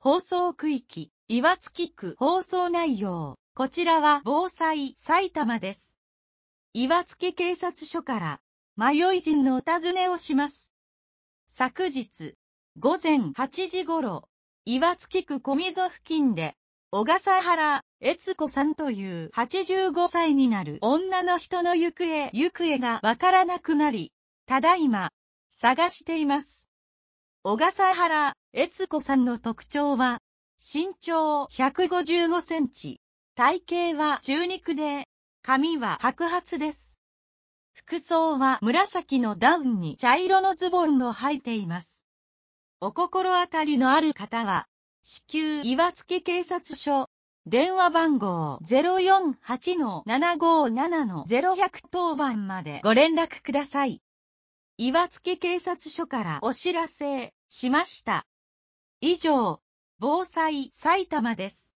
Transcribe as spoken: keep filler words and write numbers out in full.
放送区域、岩槻区放送内容。こちらは防災埼玉です。岩槻警察署から迷い人のお尋ねをします。昨日、午前はちじごろ、岩槻区小溝付近で、小笠原悦子さんというはちじゅうごさいになる女の人の行方、行方がわからなくなり、ただいま、探しています。小笠原悦子さんの特徴は、身長ひゃくごじゅうごセンチ、体型は中肉で、髪は白髪です。服装は紫のダウンに茶色のズボンを履いています。お心当たりのある方は、至急岩槻警察署、電話番号 ゼロよんはち ななごなな ゼロいちゼロ 当番までご連絡ください。岩槻警察署からお知らせしました。以上、防災埼玉です。